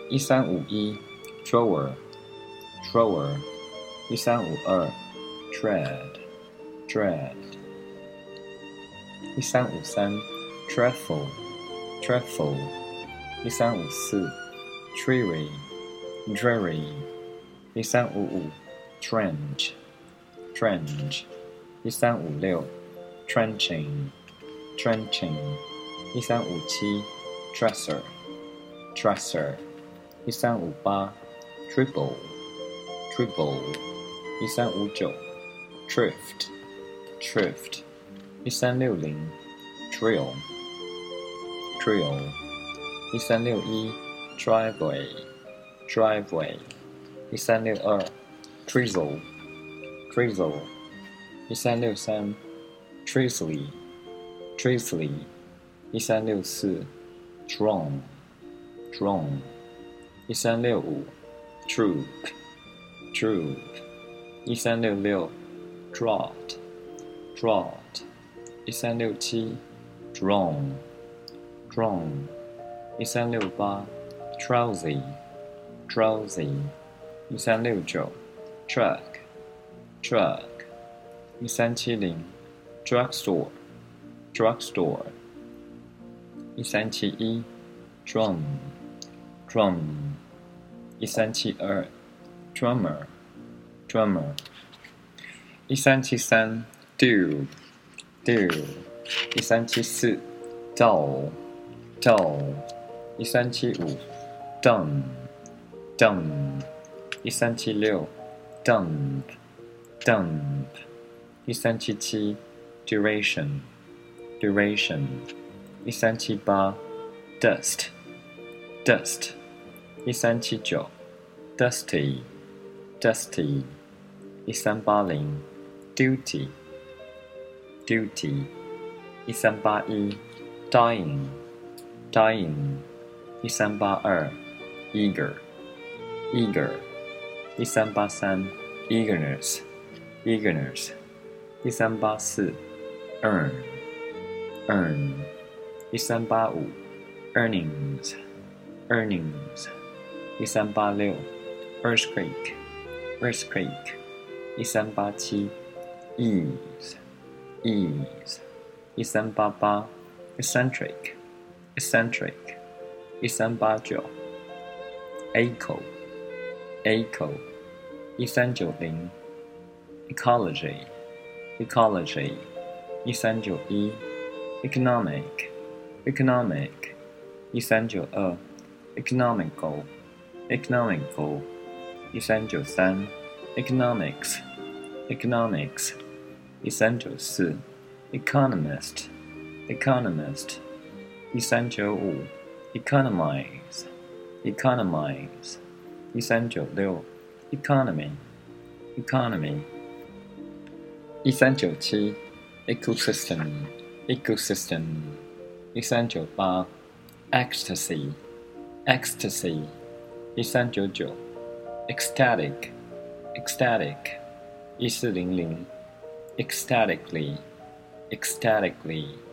1351 drawer drawer 1352 dread 1353 dreadful 1354 dreary 1355 trench 1356 trenching 1357 dresser 1358 dribble 1359 drift 1360 drill 1361 driveway 1362 drizzle 1363 drizzly 1364 drone 1365 troop 1366 draught 1367 drone 1368 drowsy 1369 truck 1370 drugstore 1371 drum 1372 drummer 1373 dude 1374 dull 1375 dumb 1376 dump 1377 duration 1378 dust 1379 dusty 1380 duty 1381 dying 1382 eager 1383 eagerness 1384 earn 1385 earnings 1386 earthquake 1387 ease 1388 eccentric 1389 echo 1390 ecology 1391 economic 1392 economical 1393 economics 1394 economist 1395 economize 1396 economy 1397 ecosystem 1398 ecstasy 1399 ecstatic 1400 ecstatically